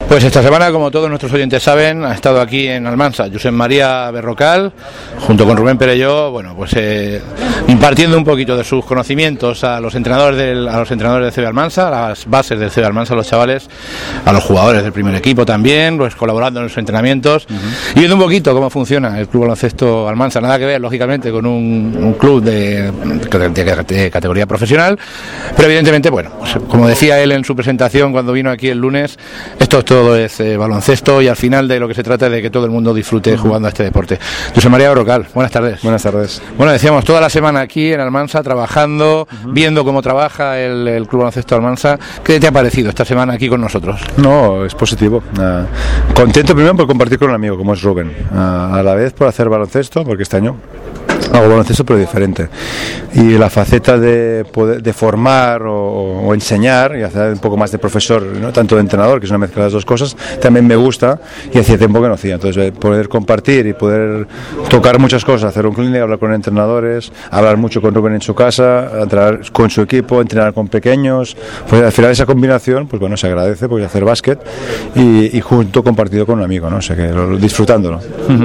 Pues esta semana, como todos nuestros oyentes saben, ha estado aquí en Almansa Josep María Berrocal, junto con Rubén Perelló, bueno, pues impartiendo un poquito de sus conocimientos a los entrenadores del CB Almansa, a las bases del CB Almansa, a los chavales, a los jugadores del primer equipo también, pues colaborando en los entrenamientos, y viendo un poquito cómo funciona el Club Baloncesto Almansa. Nada que ver, lógicamente, con un club de categoría profesional, pero evidentemente, bueno, pues, como decía él en su presentación cuando vino aquí el lunes, esto todo es baloncesto, y al final de lo que se trata es de que todo el mundo disfrute jugando a este deporte. Josep María Berrocal, buenas tardes. Buenas tardes. Bueno, decíamos, toda la semana aquí en Almansa trabajando, viendo cómo trabaja el Club Baloncesto Almansa. ¿Qué te ha parecido esta semana aquí con nosotros? No, es positivo. Contento primero por compartir con un amigo como es Rubén, a la vez por hacer baloncesto, porque este año hago baloncesto pero diferente, y la faceta de formar o enseñar y hacer un poco más de profesor, ¿no? Tanto de entrenador, que es una mezcla de las dos cosas, también me gusta, y hacía tiempo que no hacía. Entonces poder compartir y poder tocar muchas cosas, hacer un clinic, hablar con entrenadores, hablar mucho con Rubén en su casa, entrenar con su equipo, entrenar con pequeños, pues al final esa combinación, pues bueno, se agradece, porque hacer básquet y junto compartido con un amigo, ¿no? O sea que disfrutándolo.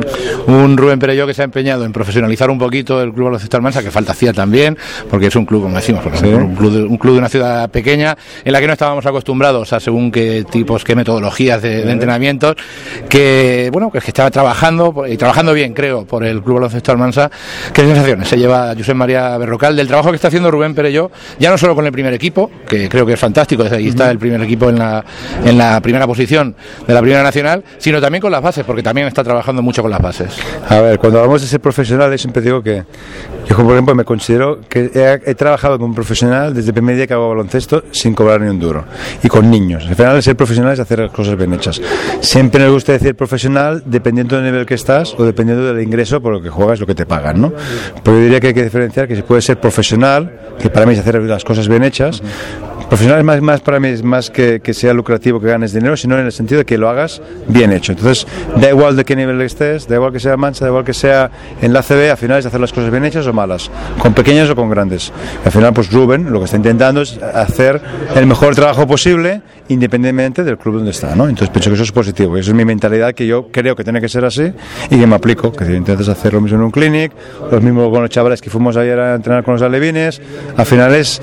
Un Rubén Perelló que se ha empeñado en profesionalizar un poquito el Club Baloncesto Almansa, que falta hacía también, porque es un club, como decimos, ¿sí? un club de una ciudad pequeña en la que no estábamos acostumbrados a según qué tipos, qué metodologías de entrenamientos, que bueno, que estaba trabajando y trabajando bien, creo, por el Club Baloncesto Almansa. ¿Qué sensaciones se lleva Josep María Berrocal del trabajo que está haciendo Rubén Perelló, ya no solo con el primer equipo, que creo que es fantástico, desde ahí está el primer equipo en la primera posición de la Primera Nacional, sino también con las bases, porque también está trabajando mucho con las bases? A ver, cuando hablamos de ser profesional, yo siempre digo que yo, por ejemplo, me considero que he trabajado como profesional desde el primer día que hago baloncesto sin cobrar ni un duro, y con niños. Al final, ser profesional es hacer las cosas bien hechas. Siempre nos gusta decir profesional dependiendo del nivel que estás o dependiendo del ingreso por lo que juegas, lo que te pagan, ¿no? Pero yo diría que hay que diferenciar que se puede ser profesional, que para mí es hacer las cosas bien hechas. Profesional es más para mí, es más que sea lucrativo, que ganes dinero, sino en el sentido de que lo hagas bien hecho. Entonces, da igual de qué nivel estés, da igual que sea Mansa, da igual que sea en la ACB, al final es hacer las cosas bien hechas o malas, con pequeñas o con grandes. Y al final, pues Rubén lo que está intentando es hacer el mejor trabajo posible, independientemente del club donde está, ¿no? Entonces pienso que eso es positivo, y eso es mi mentalidad, que yo creo que tiene que ser así y que me aplico, que intentas hacer lo mismo en un clinic, lo mismo con los chavales que fuimos ayer a entrenar con los alevines. Al final es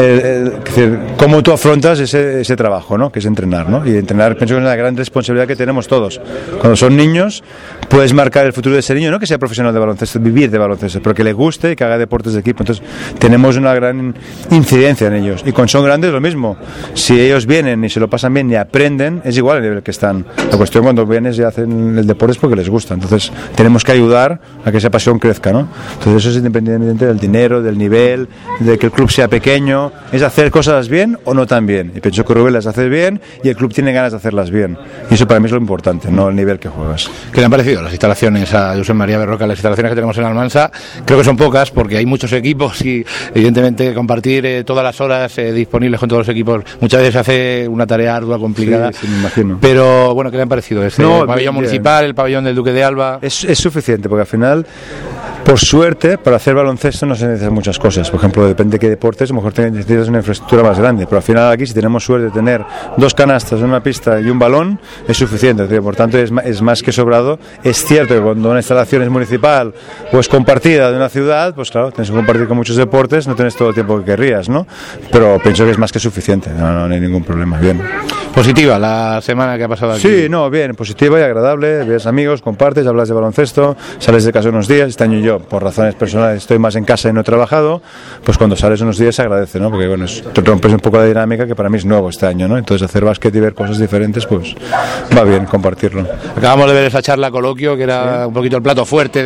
cómo tú afrontas ese trabajo, ¿no? Que es entrenar, ¿no? Y entrenar, pienso que es una gran responsabilidad que tenemos todos. Cuando son niños, puedes marcar el futuro de ese niño, no que sea profesional de baloncesto, vivir de baloncesto, pero que le guste y que haga deportes de equipo. Entonces, tenemos una gran incidencia en ellos. Y cuando son grandes, lo mismo. Si ellos vienen y se lo pasan bien y aprenden, es igual el nivel que están. La cuestión cuando vienes y hacen el deporte es porque les gusta. Entonces, tenemos que ayudar a que esa pasión crezca, ¿no? Entonces, eso es independientemente del dinero, del nivel, de que el club sea pequeño, es hacer cosas bien o no tan bien. Y pienso que Rubén las hace bien y el club tiene ganas de hacerlas bien. Y eso para mí es lo importante, no el nivel que juegas. ¿Qué le han parecido las instalaciones a Josep María Berrocal? Las instalaciones que tenemos en Almansa, creo que son pocas porque hay muchos equipos y evidentemente compartir todas las horas disponibles con todos los equipos muchas veces se hace una tarea ardua, complicada. Sí, me imagino. Pero bueno, ¿qué le han parecido? El pabellón municipal, el pabellón del Duque de Alba. Es suficiente, porque al final, por suerte, para hacer baloncesto no se necesitan muchas cosas. Por ejemplo, depende de qué deportes, a lo mejor necesitas una infraestructura más grande, pero al final aquí, si tenemos suerte de tener 2 canastas, una pista y un balón, es suficiente. Por tanto, es más que sobrado. Es cierto que cuando una instalación es municipal o es compartida de una ciudad, pues claro, tienes que compartir con muchos deportes, no tienes todo el tiempo que querrías, ¿no? Pero pienso que es más que suficiente, no hay ningún problema. Bien. ¿Positiva la semana que ha pasado aquí? Sí, bien, positiva y agradable. Ves amigos, compartes, hablas de baloncesto, sales de casa unos días. Este año yo, por razones personales, estoy más en casa y no he trabajado. Pues cuando sales unos días se agradece, ¿no? Porque bueno, te rompes un poco la dinámica, que para mí es nuevo este año, ¿no? Entonces hacer básquet y ver cosas diferentes, pues va bien compartirlo. Acabamos de ver esa charla coloquio, que era un poquito el plato fuerte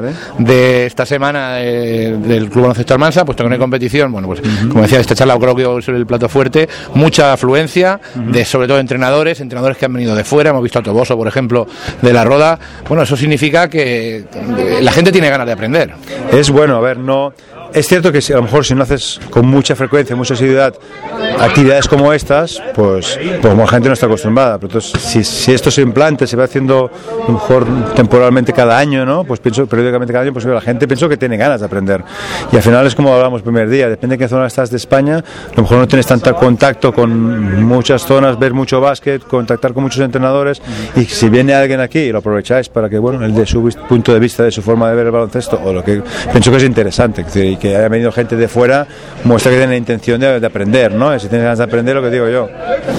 de esta semana del Club Baloncesto Almansa, puesto que no hay competición. Bueno, pues como decía, esta charla coloquio sobre el plato fuerte, mucha afluencia, sobre todo entrenadores que han venido de fuera. Hemos visto a Toboso, por ejemplo, de La Roda. Bueno, eso significa que la gente tiene ganas de aprender. Es bueno, a ver, no... Es cierto que a lo mejor si no haces con mucha frecuencia, mucha asiduidad, actividades como estas, pues la gente no está acostumbrada. Pero entonces, si esto se implante, se va haciendo a lo mejor temporalmente cada año, ¿no? Pues pienso periódicamente cada año, pues la gente pienso que tiene ganas de aprender. Y al final es como hablamos el primer día, depende de qué zona estás de España, a lo mejor no tienes tanto contacto con muchas zonas, ver mucho básquet, contactar con muchos entrenadores, y si viene alguien aquí y lo aprovecháis para que, bueno, el de su punto de vista, de su forma de ver el baloncesto, o lo que pienso que es interesante, y que haya venido gente de fuera, muestra que tiene la intención de aprender, ¿no? Y si tienes ganas de aprender, lo que digo yo,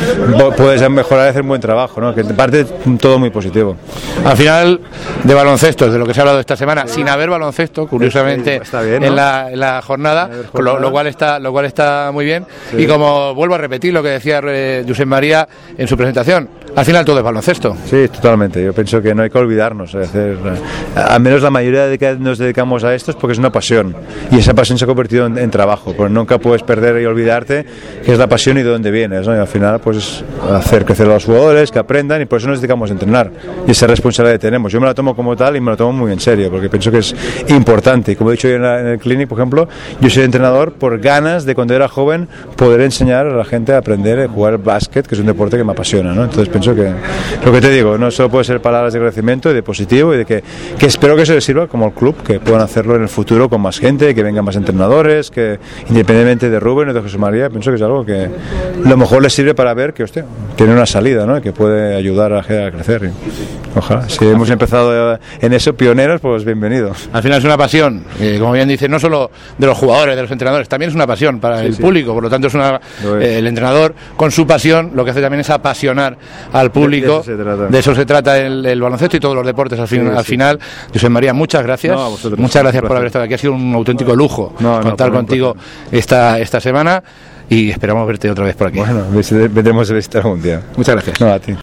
puedes mejorar y hacer un buen trabajo, ¿no? Que parte todo muy positivo. Al final, de baloncesto, de lo que se ha hablado esta semana, sin haber baloncesto, curiosamente, está bien, ¿no? en la jornada, lo cual está muy bien. Sí. Y como vuelvo a repetir lo que decía Josep María en su presentación, al final todo es baloncesto. Sí, totalmente. Yo pienso que no hay que olvidarnos de hacer, al menos la mayoría de que nos dedicamos a esto es porque es una pasión, y esa pasión se ha convertido en trabajo, pues nunca puedes perder y olvidarte que es la pasión y de dónde vienes, ¿no? Y al final pues es hacer crecer a los jugadores, que aprendan, y por eso nos dedicamos a entrenar, y esa responsabilidad que tenemos. Yo me la tomo como tal y me la tomo muy en serio, porque pienso que es importante, y como he dicho yo en el clinic, por ejemplo, yo soy entrenador por ganas de cuando era joven poder enseñar a la gente a aprender a jugar básquet, que es un deporte que me apasiona, ¿no? Entonces pienso que lo que te digo, no solo puede ser palabras de crecimiento y de positivo, y de que espero que eso les sirva como al club, que puedan hacerlo en el futuro con más gente, que vengan más entrenadores, que independientemente de Rubén o de José María, pienso que es algo que a lo mejor les sirve para ver que, hostia, tiene una salida, ¿no? Que puede ayudar a crecer. Y ojalá, si hemos empezado en eso, pioneros, pues bienvenido. Al final es una pasión, como bien dice, no solo de los jugadores, de los entrenadores, también es una pasión para el público, por lo tanto el entrenador con su pasión lo que hace también es apasionar al público. De eso se trata el baloncesto y todos los deportes al final. Josep María, muchas gracias. Muchas gracias por haber estado aquí, ha sido un auténtico lujo contar contigo esta semana, y esperamos verte otra vez por aquí. Bueno, vendremos a visitar algún día. Muchas gracias. No, a ti.